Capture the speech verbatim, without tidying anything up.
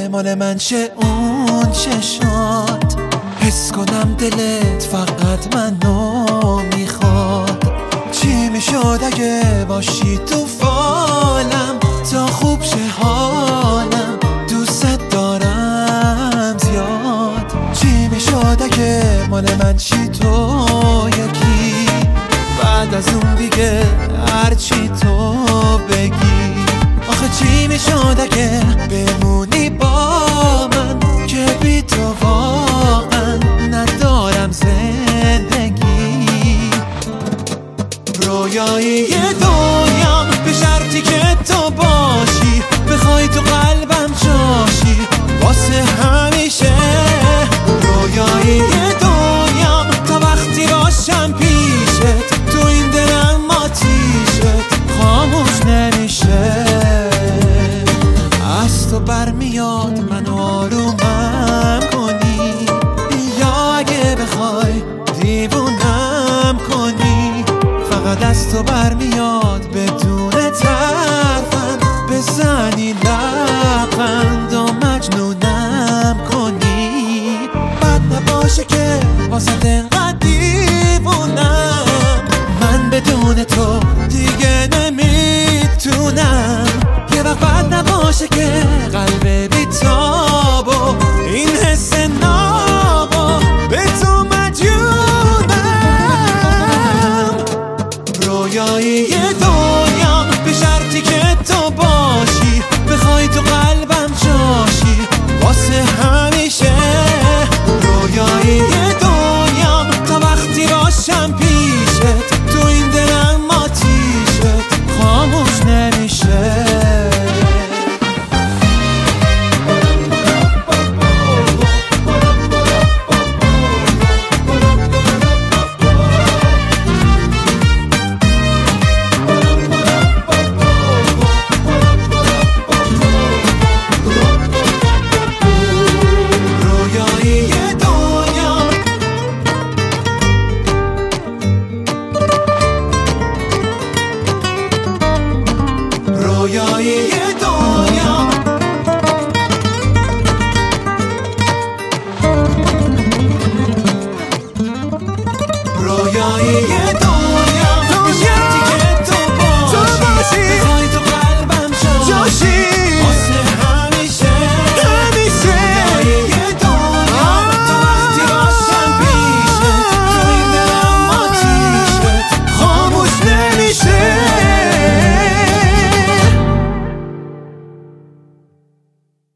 مال من شه اون چشات، حس کنم دلت فقط منو میخواد. چی میشد اگه باشی تو فالم تا خوب شه حالم، دوست دارم زیاد. چی میشد اگه مال من چی تو یکی، بعد از اون دیگه هرچی تو بگی. آخه چی میشد اگه بمونی با من که بی تو واقعا ندارم زندگی. رویایی دنیام به شرطی که تو باشی، بخوای تو قلبم جاشی واسه همیشه. رویایی دنیام تا وقتی باشم پیشت، تو این دلم آتیشت خاموش نمیشه. از تو برمیاد منو آرومم کنی، یا اگه بخوای دیوونم کنی. فقط از تو برمیاد بدون ترفند بزنی لبخند و مجنونم کنی. بد نباشه که واسه انقدر دیوونم، من بدون تو دیگه نمیتونم. یه وقت بد نباشه که قلب بیتاب و این حس نابا به تو مجنونم. رویایی دنیام به شرطی که تو باشی، بخوای تو قلبم جاشی واسه همیشه. رویایی دنیام تا وقتی باشم پیشت، تو این دلم آتیشت خاموش نمیشه. رویایی دنیا، رویایی دنیا.